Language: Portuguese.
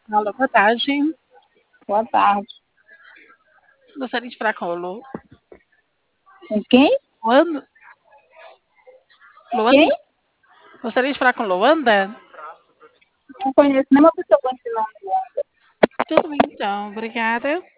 Alô, boa tarde. Boa tarde. Gostaria de falar com o Com quem? Luanda. Quem? Luanda? Gostaria de falar com Luanda? Não conheço nenhuma pessoa com esse nome. Tudo bem, então. Obrigada.